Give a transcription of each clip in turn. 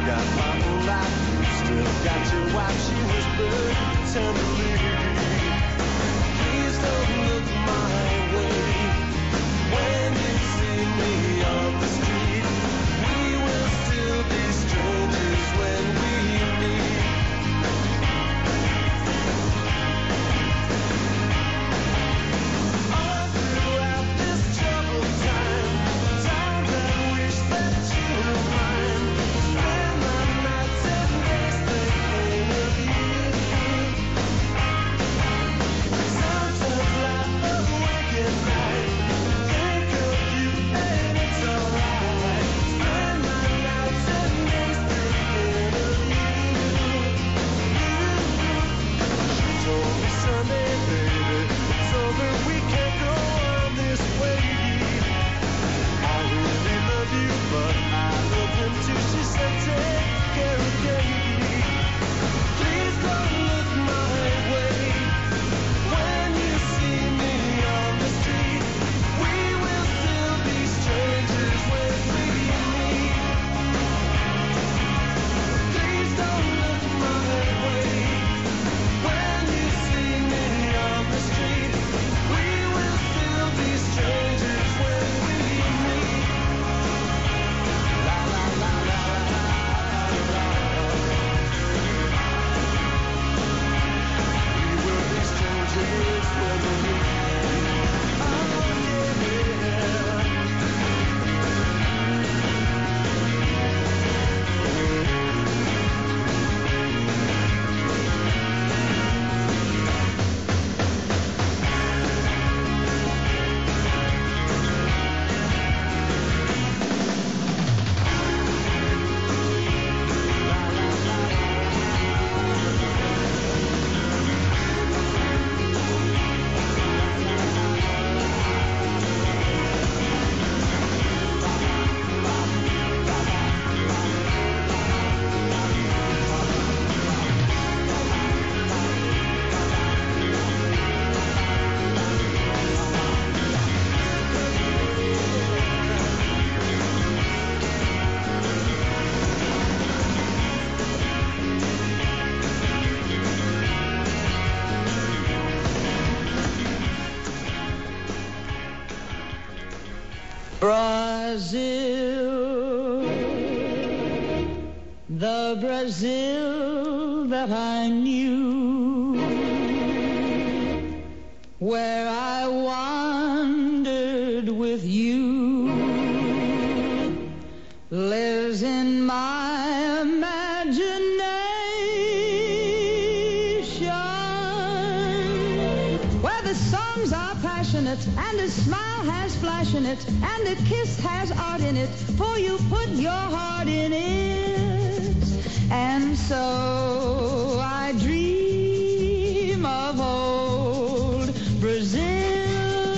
got my whole life, you still got your wife, she whispered tenderly. Please don't look my way when you see me on the street. We will still be strangers when we meet. All throughout this troubled time, times I wish that you were mine. Spend my nights and days thinking of you. Sometimes lie awake at night, think of you and it's alright. Spend my nights and days thinking of you. She told me Sunday, baby, it's over, we can't go on this way. I really love you, but I love him too. She said, take care of Katie. Please don't look my way when you see me on the street. We will still be strangers when we meet. Please don't look my way when you see me on the street. We will still be strangers when we meet. La la la la la la. We will be strangers when we meet. Oh Brazil, the Brazil that I knew, where I wandered with you, lives in my imagination, where the songs are passionate and a smile has flash in it and a kiss has art in it, for you put your heart in it. And so I dream of old Brazil.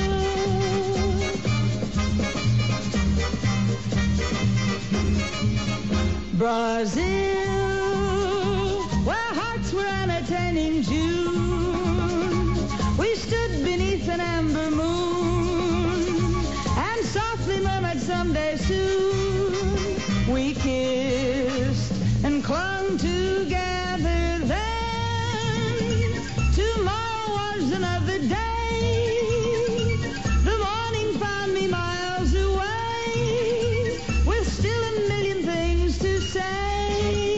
Brazil, where hearts were entertaining June. We stood beneath an amber moon and softly murmured someday soon. We kissed and clung together then. Tomorrow was another day. The morning found me miles away with still a million things to say.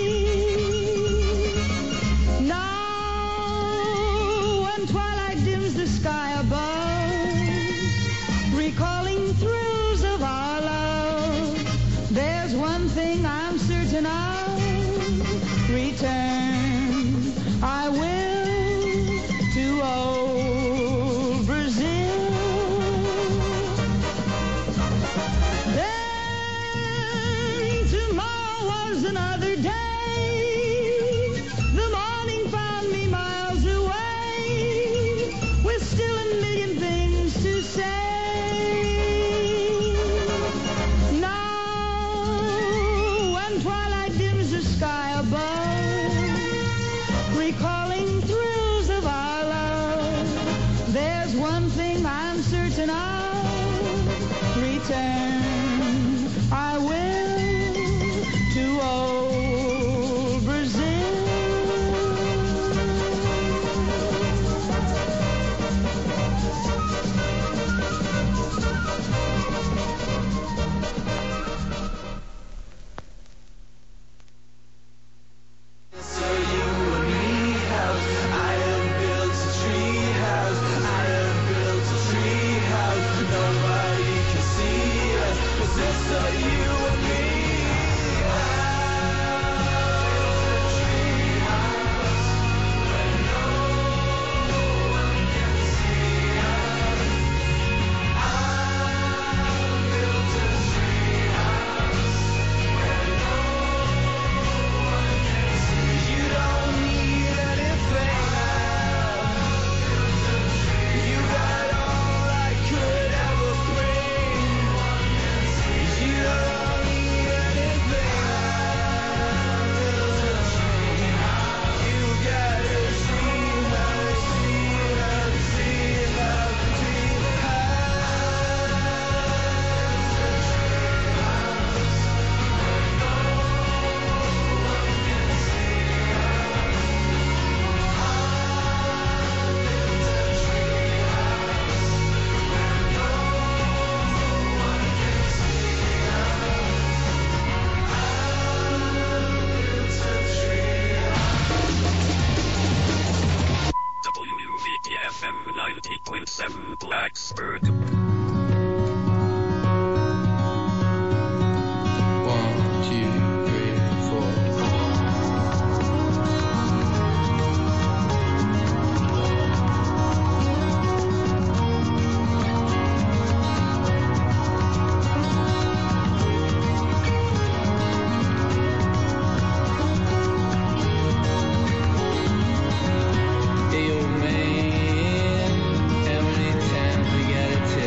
Now when twilight dims the sky above, recalling thrills of our love, there's one thing I'm certain of. Return I will to old Brazil. Then tomorrow was another day. The morning found me miles away with still a million things to say. Now when twilight dims the sky above, recalling thrills of our love, there's one thing I'm certain of. Return I will to old expert. 1, 2, 3, 4. Hey old man, how many times we gotta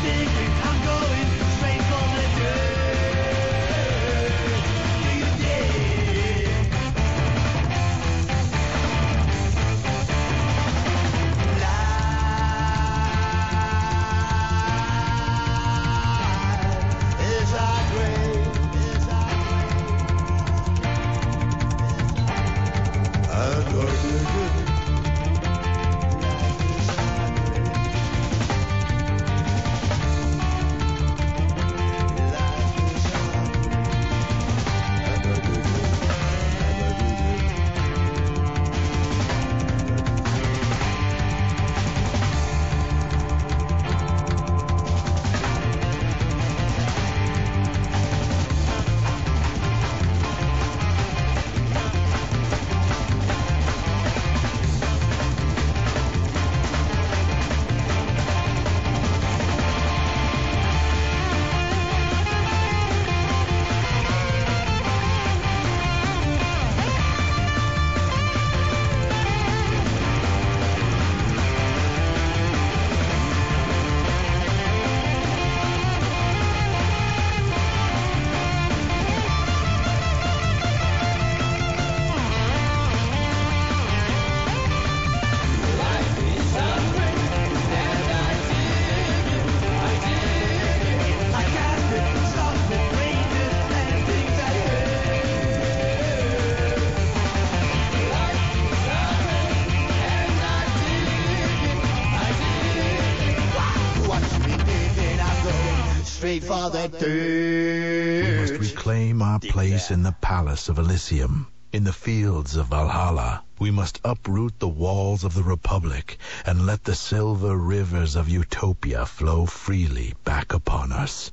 digging, I'm going straight for the dirt. Do you dig? Life is our grave, and our digging. For the dirt. We must reclaim our place in the palace of Elysium, in the fields of Valhalla. We must uproot the walls of the Republic and let the silver rivers of Utopia flow freely back upon us.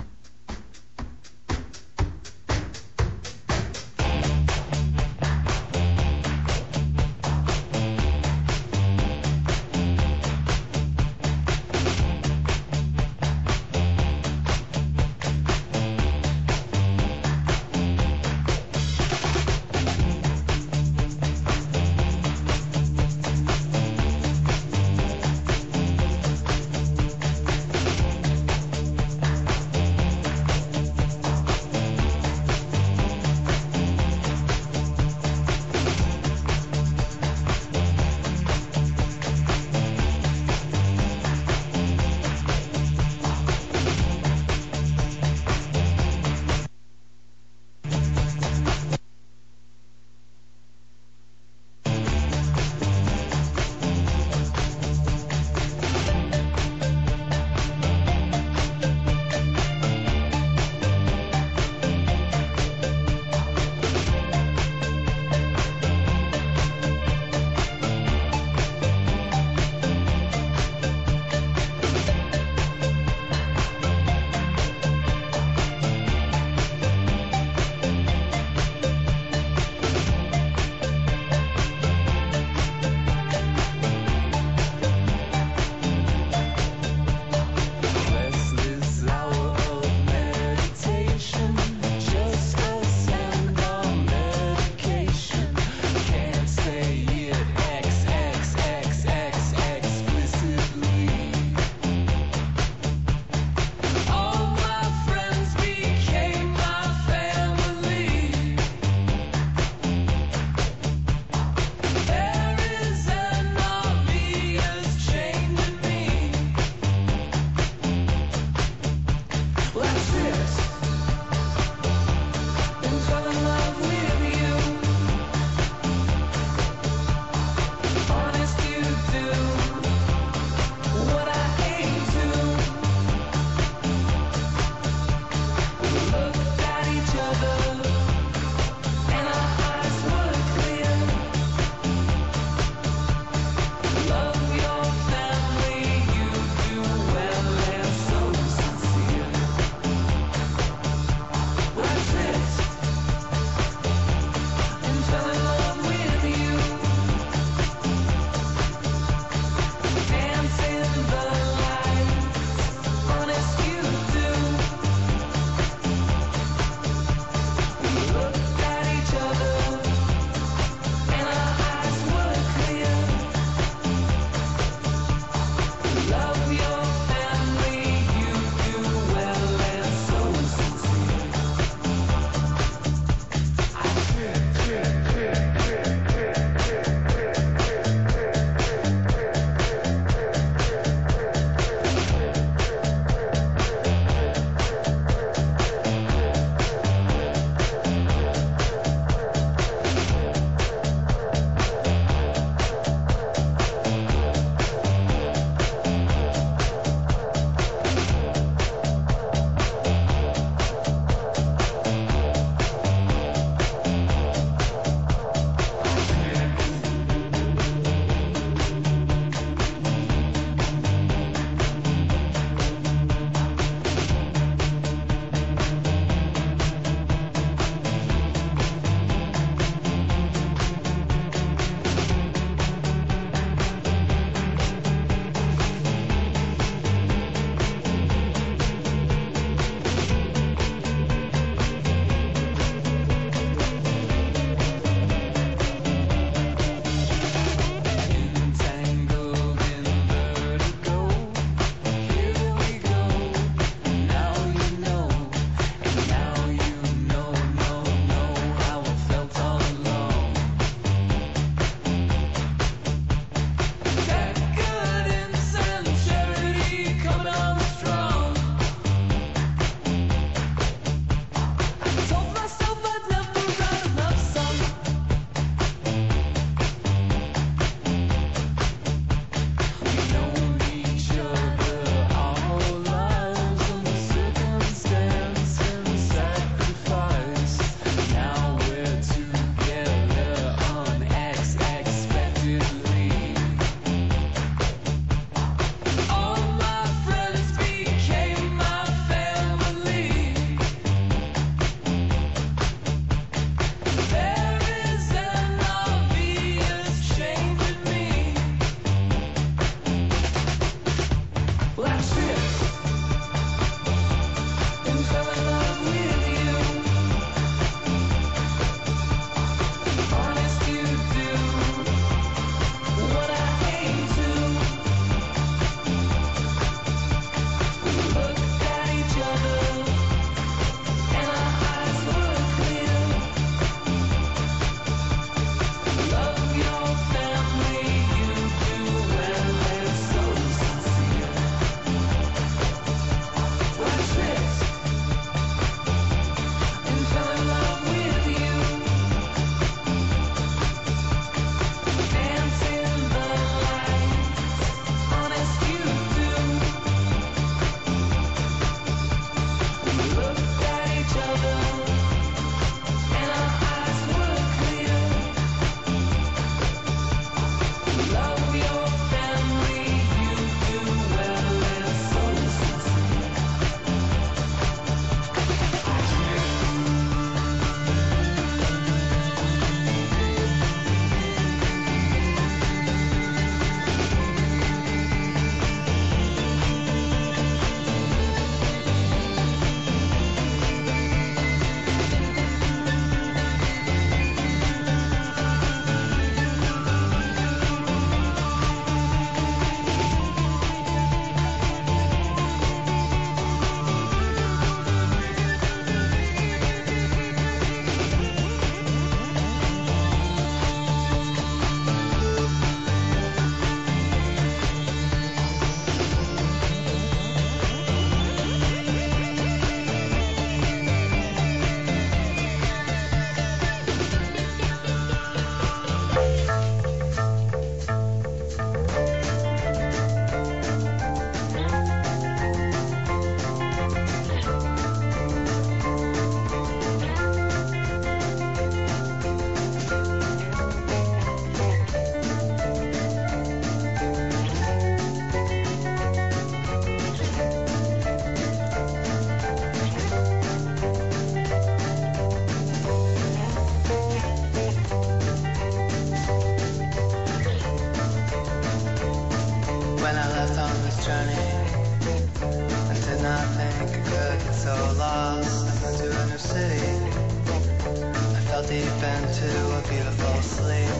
so lost into a new city. I fell deep into a beautiful sleep.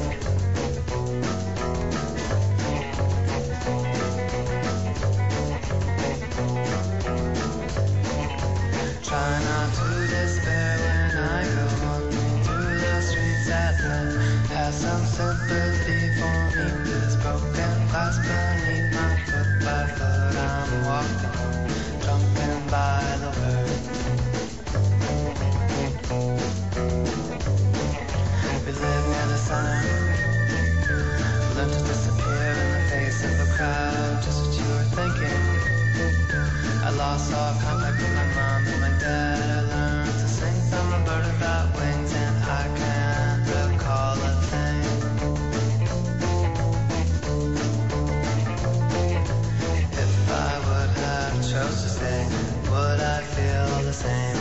Try not to despair when I go wandering through the streets at night. Have some sympathy for me, this broken glass beneath my foot by foot. I'm walking, jumping by the word. We live near the sun, learn to disappear in the face of a crowd. Just what you were thinking. I lost all contact with my mom and my dad. I learned to sing from a bird without wings, and I can't recall a thing. If I would have chose to stay, would I feel the same?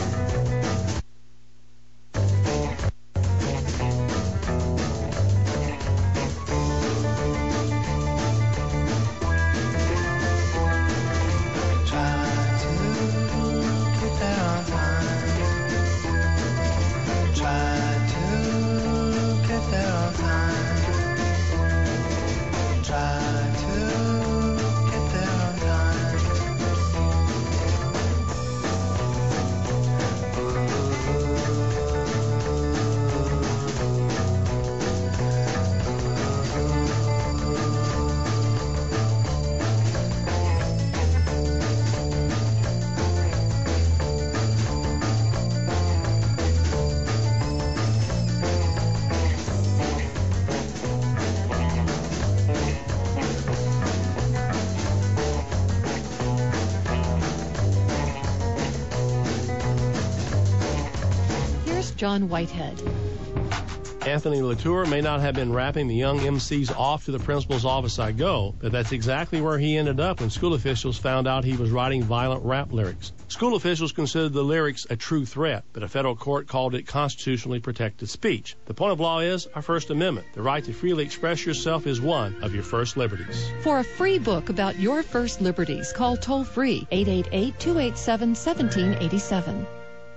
John Whitehead. Anthony Latour may not have been rapping the young MCs off to the principal's office I go, but that's exactly where he ended up when school officials found out he was writing violent rap lyrics. School officials considered the lyrics a true threat, but a federal court called it constitutionally protected speech. The point of law is our First Amendment. The right to freely express yourself is one of your first liberties. For a free book about your first liberties, call toll-free 888-287-1787.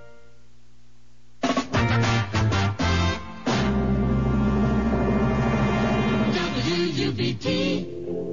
WUBT.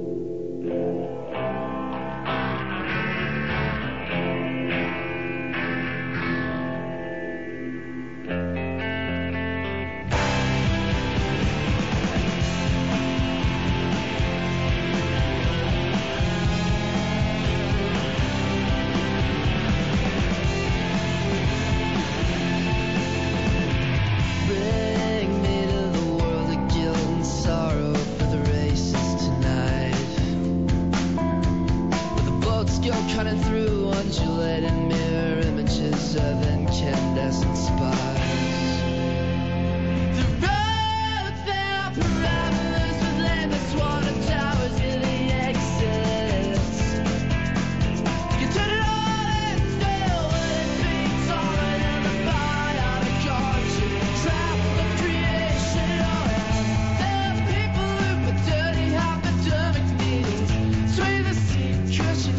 Cutting through undulating mirror images of incandescent spires. The roads, there are parameters with landless water towers in the exits. You turn it on and still when it beats on in the fire of a conscious trap of creation. There are people who put dirty hypodermic needles between the seat cushions.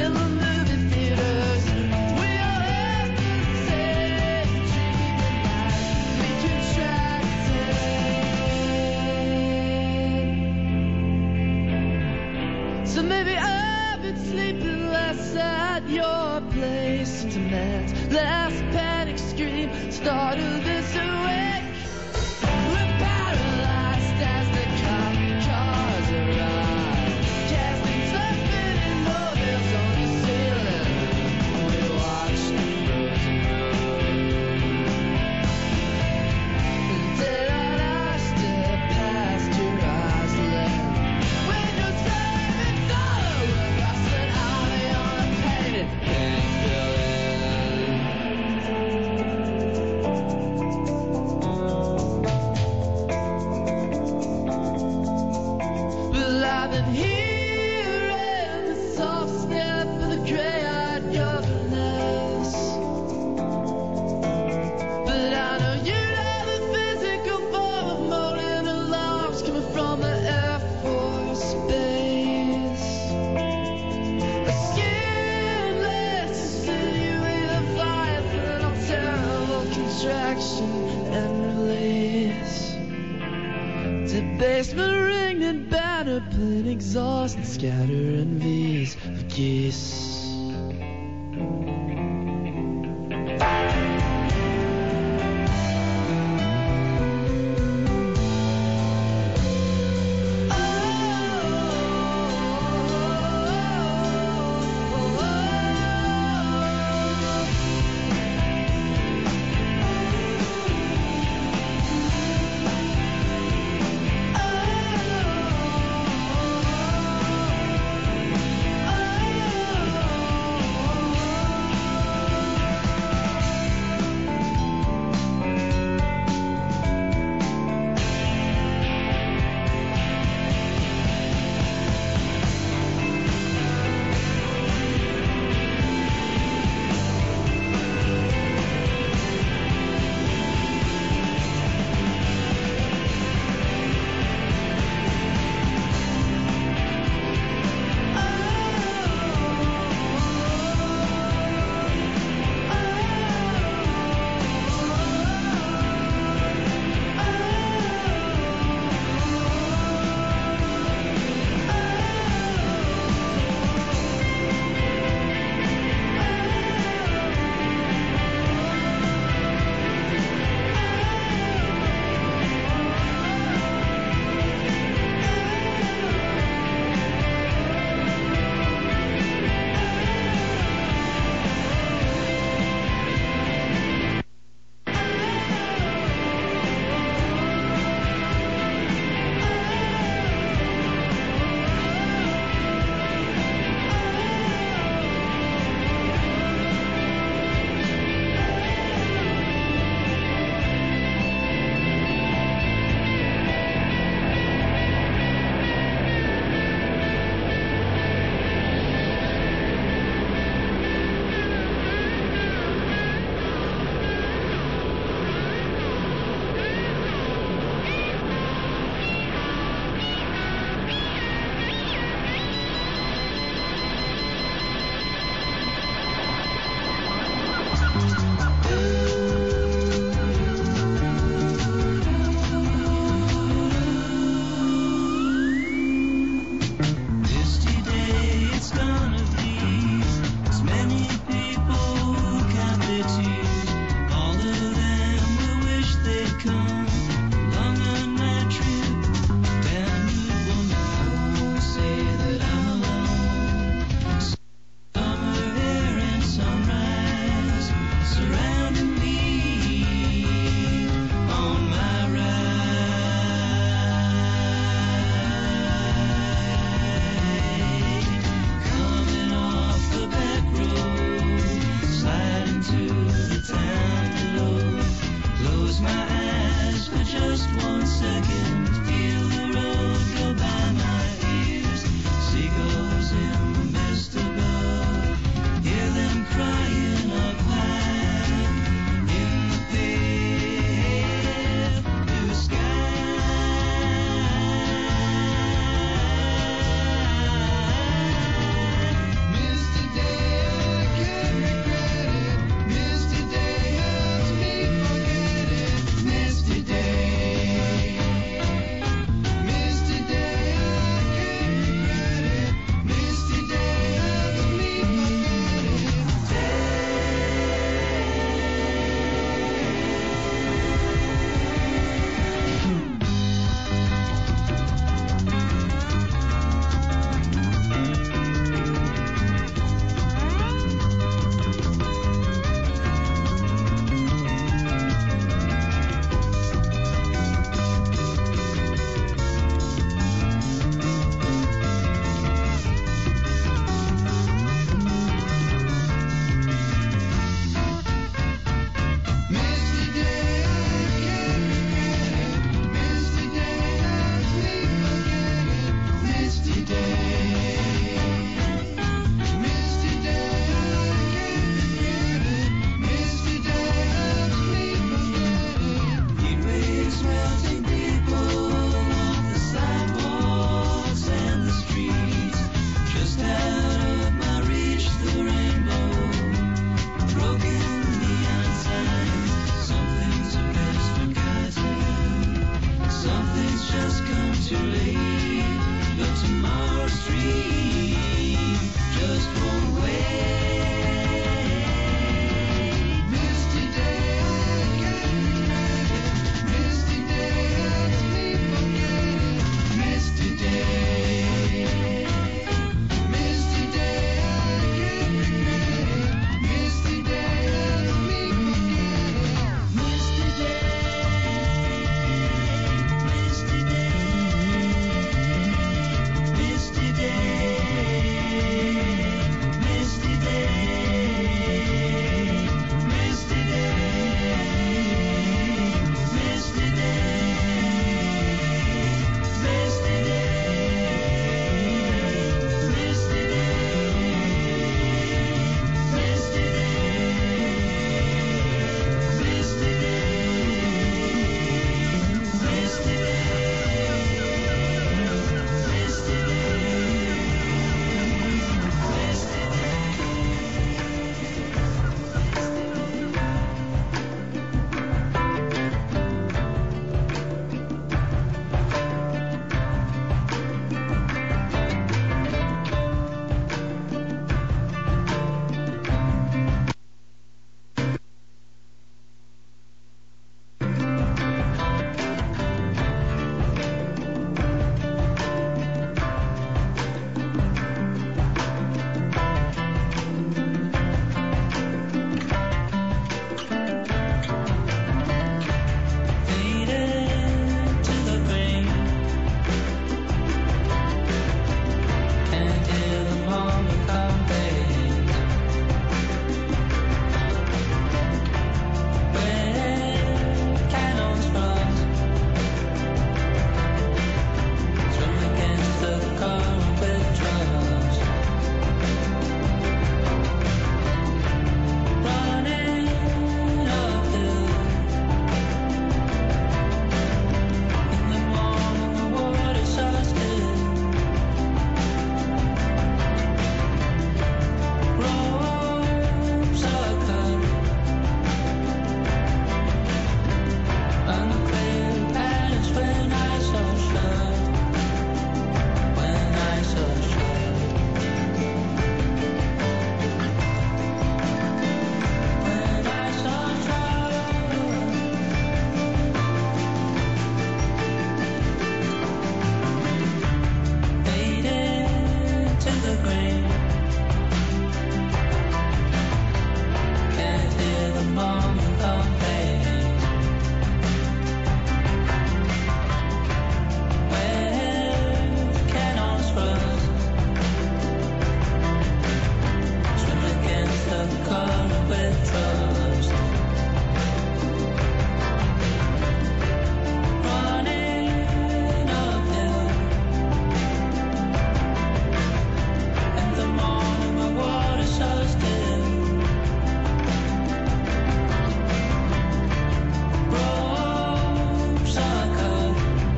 So maybe I've been sleeping less at your place tonight. Last panic scream started this awake. We're paralyzed as the cop cars arrive, casting suspended mobiles on the ceiling. We watch the frozen road. The dead on our step past your eyes left. When you're saving sorrow, we're rusting army on a painted pink building. distraction and release. Debasement, ring and batter, plain exhaust and scatter and V's of geese. Surrounding me the moment of pain. Where cannons rust, swim against the current with trust. Running uphill, in the morning my water's so still. Ropes are cut,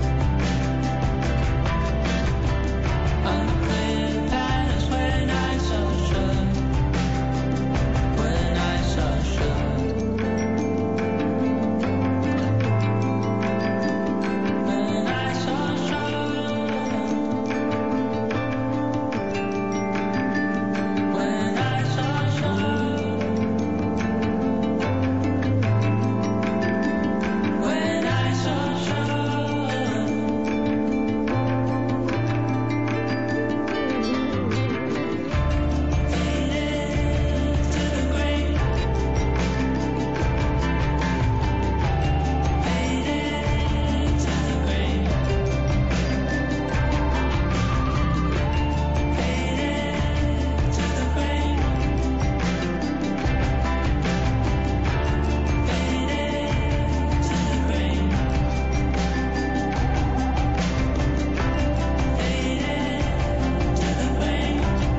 unclear patterns when eyes are shut, when eyes are shut, when eyes are shut, when eyes are shut, when eyes are shut. Faded to the grave, faded to the grave, faded to the grave, faded to the grave, faded to the grave.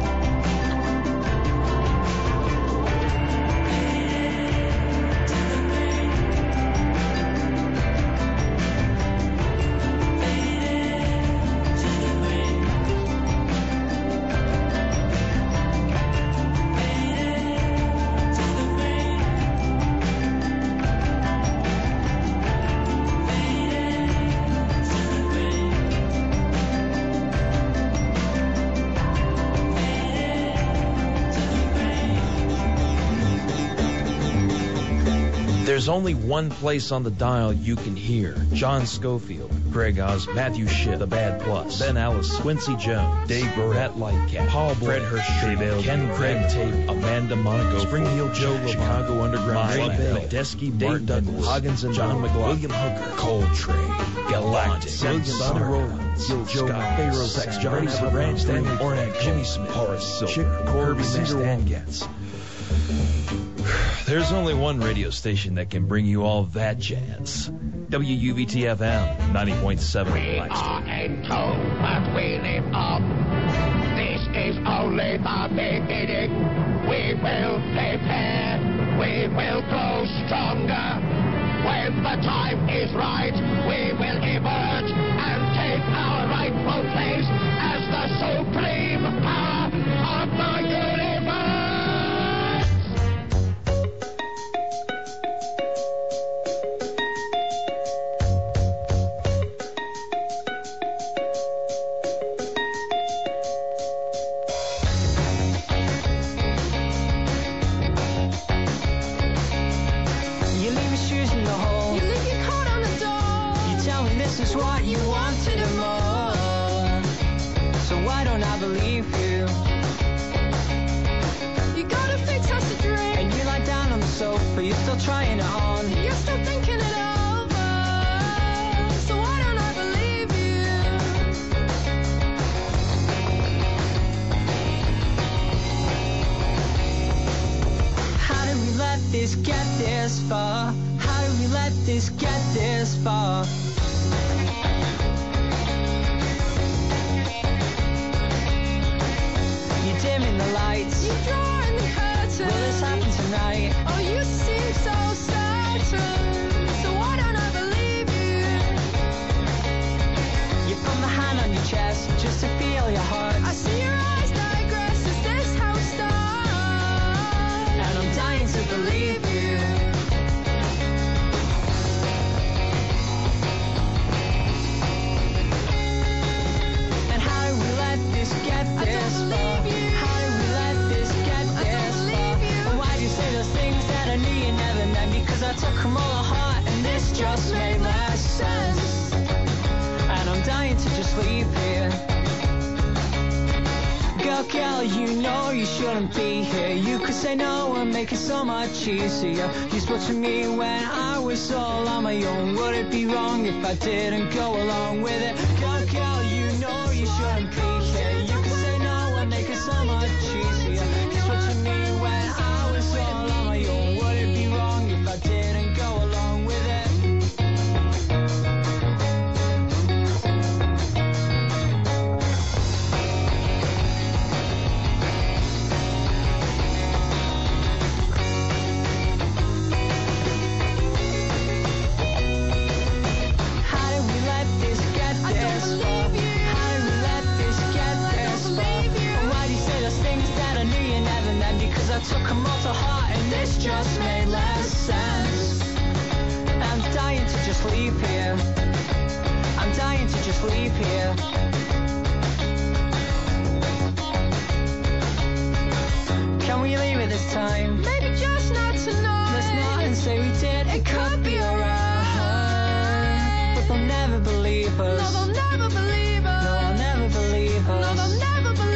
There's only one place on the dial you can hear John Schofield, Greg Oz, Matthew Schiff, The Bad Plus, Ben Ellis, Quincy Jones, Dave Burrett, Lightcap, Paul Blart, Fred Hirsch, Ken Craig Tate, Amanda Monaco, Spring Heel Joe, Chicago Underground, Ray Bell, Medeski, Dave Douglas, Hoggins and John McLaughlin, William Hooker, Coltrane, Galactic, Sonny Rollins, Joe Pharaoh, Sex, Johnny Ranch, Stanley Ornak, Jimmy Smith, Horace Silver, Chick Corby, Stan Getz. There's only one radio station that can bring you all that jazz. WUVT-FM 90.7. We are in tune, but we live on. This is only the beginning. We will prepare. We will grow stronger. When the time is right, we will emerge and take our rightful place as the supreme power of the universe. You leave your shoes in the hole. You leave your coat on the door. You tell me this is what you wanted and more. So why don't I believe you? You got a big house to drink. And you lie down on the sofa. You're still trying it on. You're still thinking it over. So why don't I believe you? How did we let this get this far? How did we let this get this far? You're dimming the lights. You're drawing the curtains. Will this happen tonight? Oh, you seem so certain. So why don't I believe you? You put my hand on your chest just to feel your heart. I see your eyes digress. Is this how it starts? And I'm dying to believe you. And how did we let this get this far? How did we let this get this far? And why'd you say those things that I knew you never meant? Because I took them all to heart and this just made less sense. And I'm dying to just leave here. Girl, girl, you know you shouldn't be here. You could say no and make it so much easier. You spoke to me when I was all on my own. Would it be wrong if I didn't go along with it? Girl, you know you shouldn't be here. You could say no and make it so much easier. You spoke to me when I was all on my own. Would it be wrong if I didn't go along with it? I took them all to heart and this just made less sense. I'm dying to just leave here. I'm dying to just leave here. Can we leave it this time? Maybe just not tonight. Let's not and say we did. It could be alright. But they'll never believe us. No, they'll never believe us. No, they'll never believe us. No, they'll never believe us.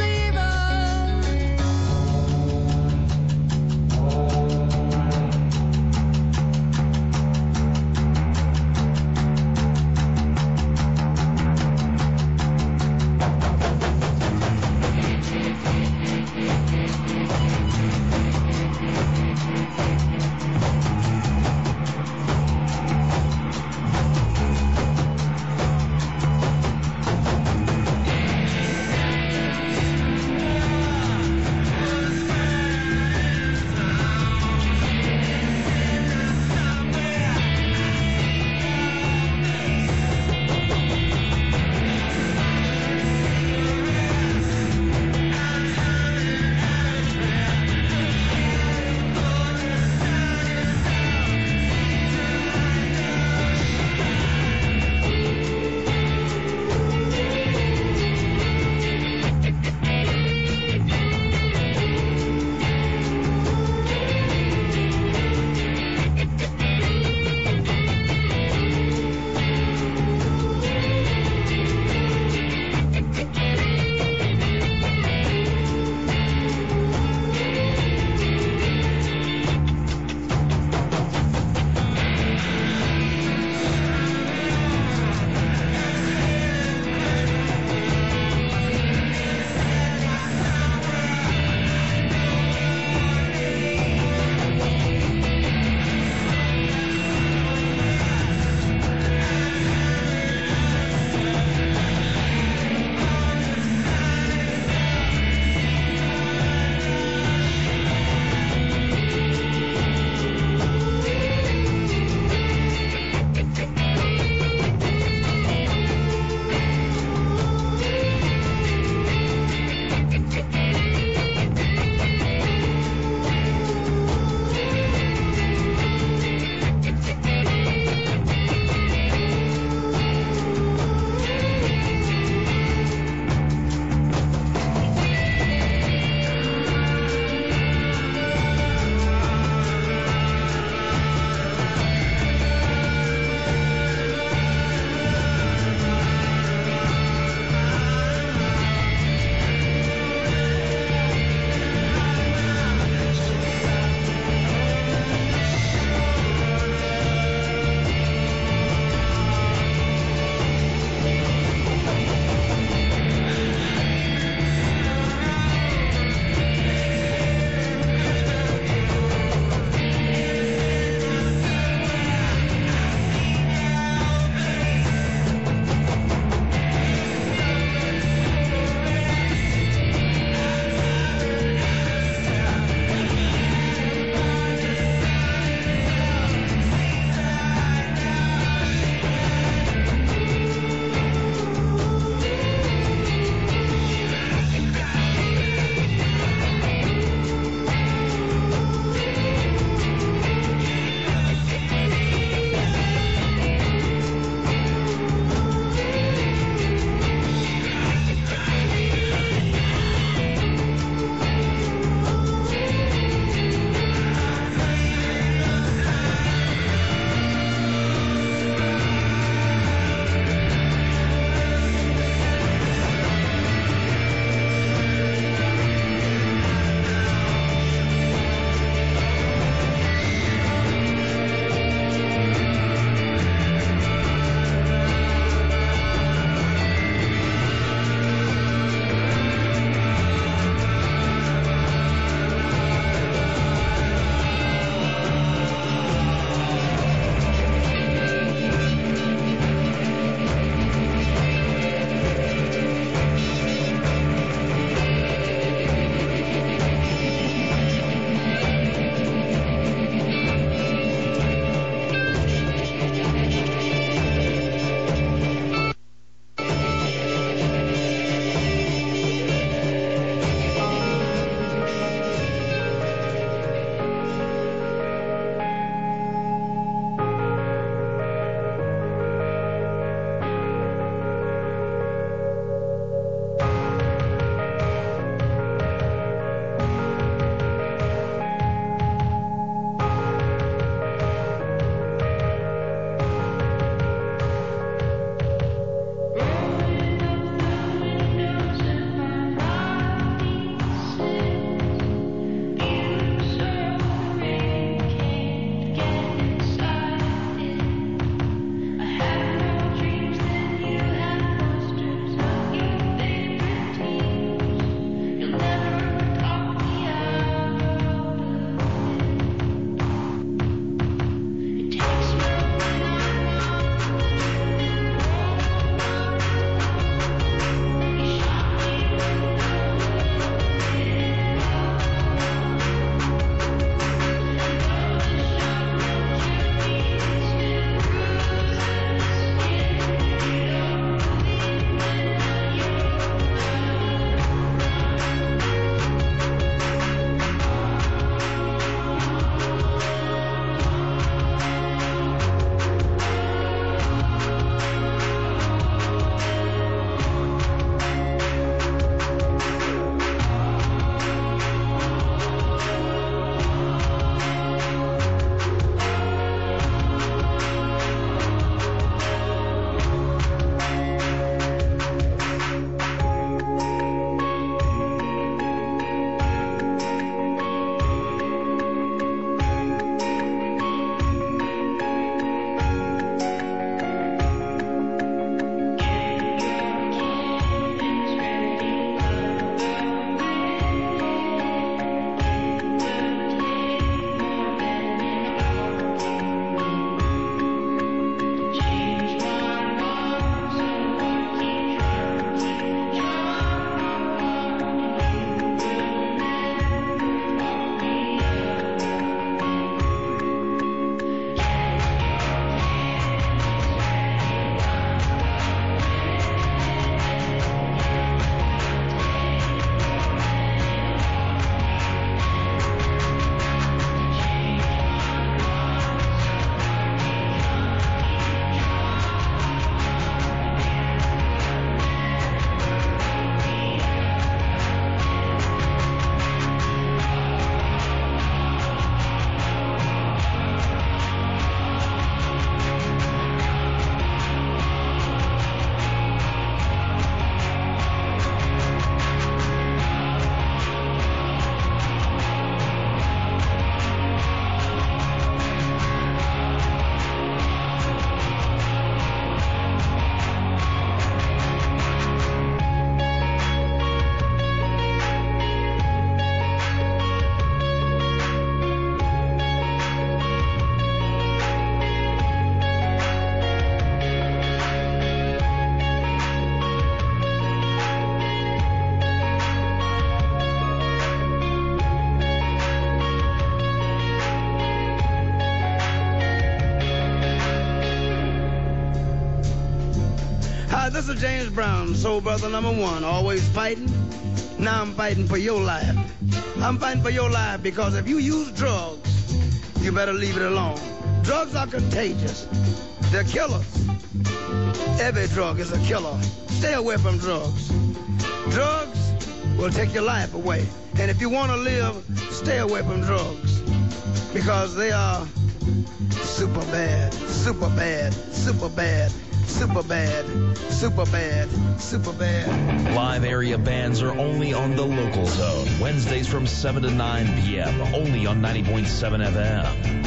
This is James Brown, soul brother number one, always fighting. Now I'm fighting for your life. I'm fighting for your life because if you use drugs, you better leave it alone. Drugs are contagious. They're killers. Every drug is a killer. Stay away from drugs. Drugs will take your life away. And if you want to live, stay away from drugs because they are super bad, super bad, super bad. Super bad, super bad, super bad. Live area bands are only on the Local Zone. Wednesdays from 7 to 9 p.m. Only on 90.7 FM.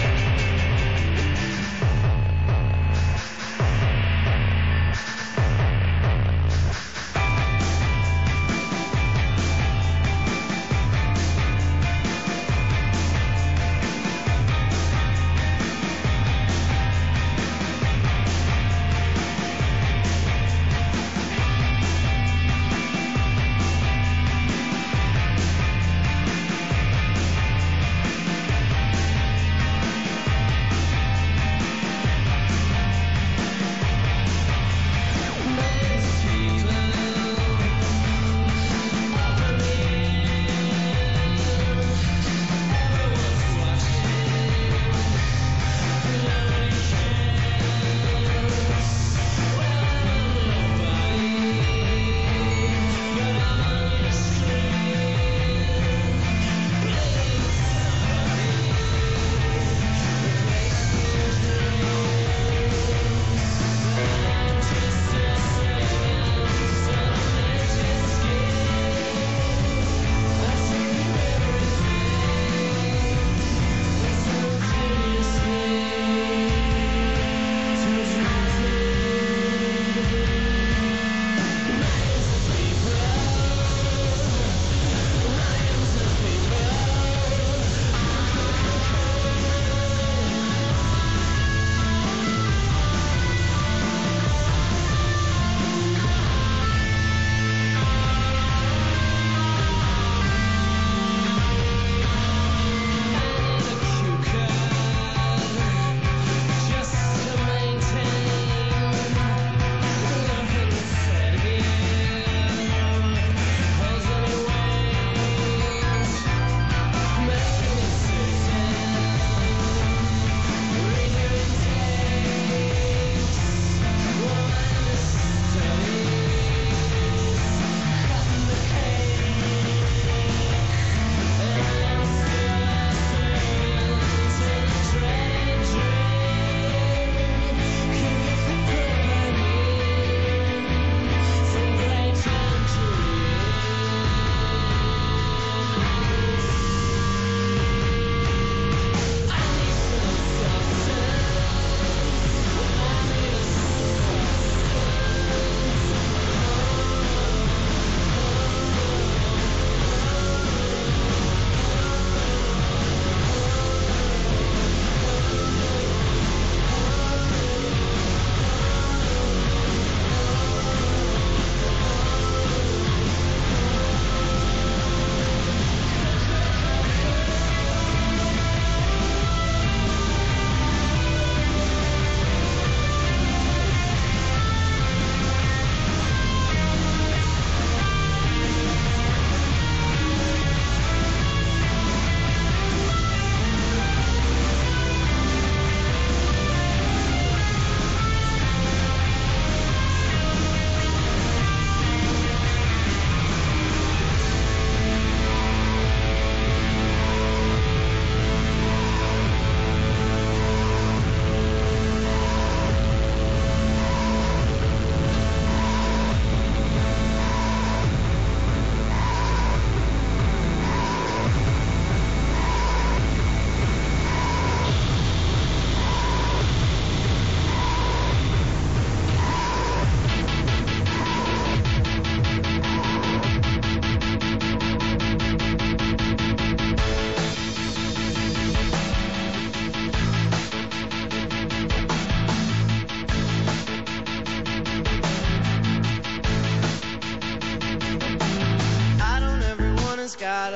got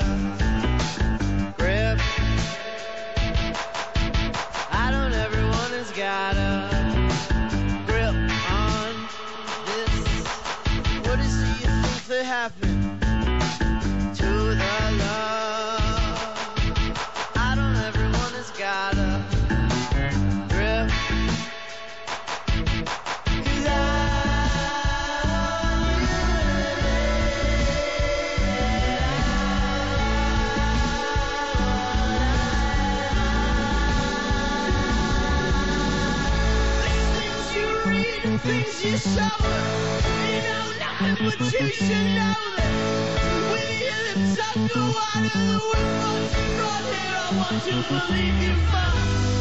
a grip. I don't everyone has got a grip on this nothing to the love. I don't everyone has got a grip. 'Cause things you suffer, you know nothing, but you should know that with your lips underwater, the wind wants you right here. I want to believe you found.